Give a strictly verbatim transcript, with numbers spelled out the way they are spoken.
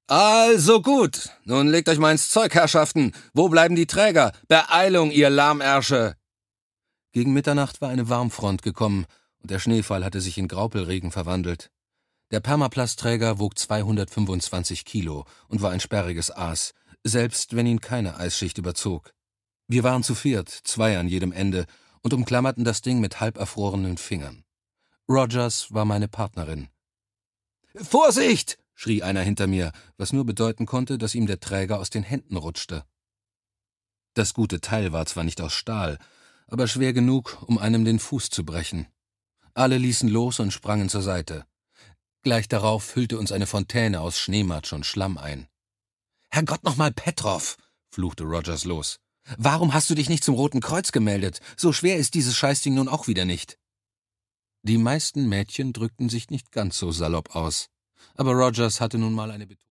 Also gut, nun legt euch mal ins Zeug, Herrschaften. Wo bleiben die Träger? Beeilung, ihr Lahmärsche! Gegen Mitternacht war eine Warmfront gekommen und der Schneefall hatte sich in Graupelregen verwandelt. Der Permaplastträger wog zweihundertfünfundzwanzig Kilo und war ein sperriges Aas, selbst wenn ihn keine Eisschicht überzog. Wir waren zu viert, zwei an jedem Ende, und umklammerten das Ding mit halb erfrorenen Fingern. Rogers war meine Partnerin. »Vorsicht!« schrie einer hinter mir, was nur bedeuten konnte, dass ihm der Träger aus den Händen rutschte. Das gute Teil war zwar nicht aus Stahl, aber schwer genug, um einem den Fuß zu brechen. Alle ließen los und sprangen zur Seite. Gleich darauf füllte uns eine Fontäne aus Schneematsch und Schlamm ein. »Herrgott nochmal, Petrov«, fluchte Rogers los. »Warum hast du dich nicht zum Roten Kreuz gemeldet? So schwer ist dieses Scheißding nun auch wieder nicht.« Die meisten Mädchen drückten sich nicht ganz so salopp aus, aber Rogers hatte nun mal eine Betonung.